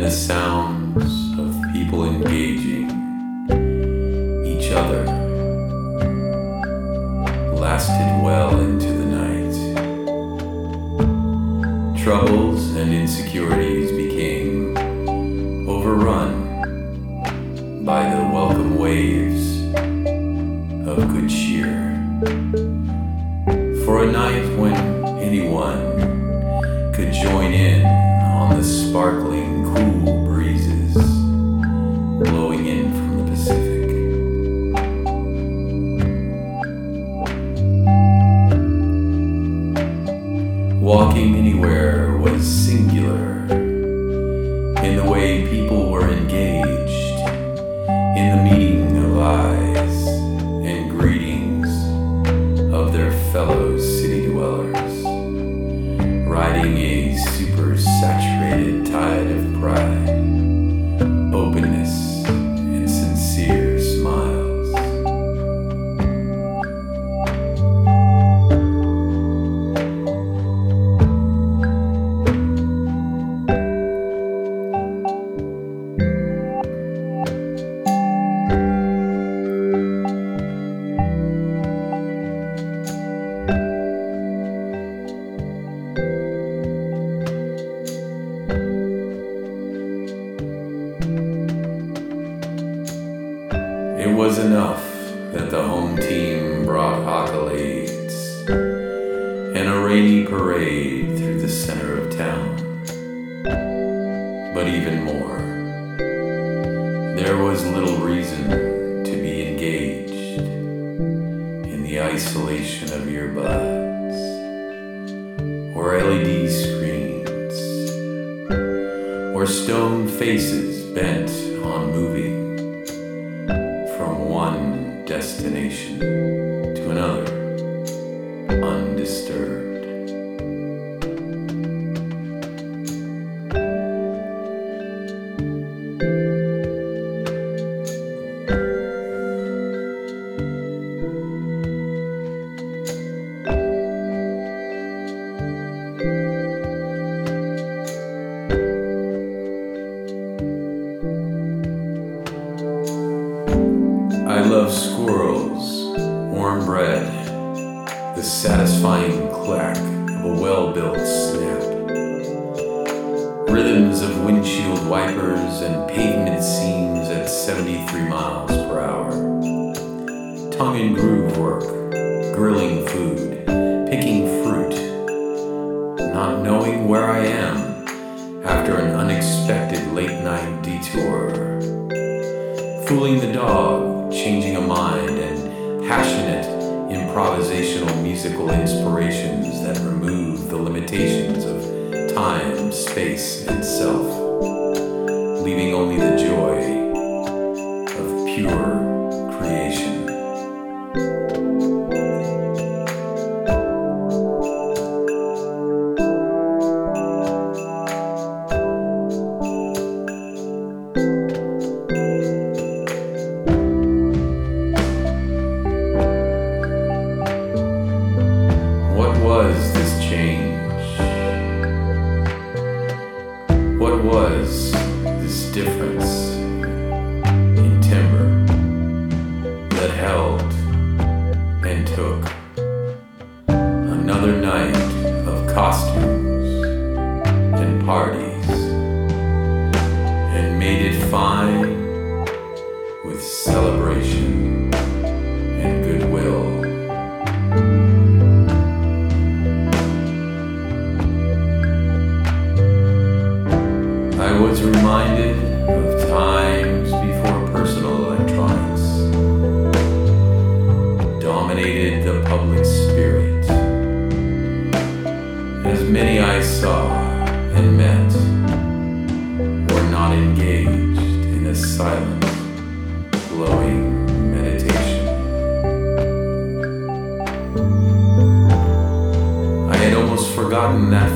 the sounds of people engaging each other lasted well into the night. Troubles and insecurities became overrun by the welcome waves of good cheer. For a night when anyone could join in on the sparkling, cool breezes blowing in from the Pacific. Walking anywhere was singular in the way people were engaged in the meeting of eyes and greetings of their fellow city dwellers, riding a super-saturated tide of pride, openness, and sincere smiles. It was enough that the home team brought accolades and a rainy parade through the center of town. But even more, there was little reason to be engaged in the isolation of earbuds or LED screens or stone faces bent on moving from one destination to another, undisturbed. I love squirrels, warm bread, the satisfying clack of a well-built snap, rhythms of windshield wipers and pavement seams at 73 miles per hour, tongue and groove work, grilling food, picking fruit, not knowing where I am after an unexpected late-night detour, fooling the dog, changing a mind, and passionate improvisational musical inspirations that remove the limitations of time, space, and self, leaving only the joy of pure creation. What was this change? What was this difference in timber that held and took another night of costumes and parties and made it fine with celebration and goodwill? I was reminded of times before personal electronics dominated the public spirit, as many I saw and met were not engaged in a silent, glowing meditation. I had almost forgotten that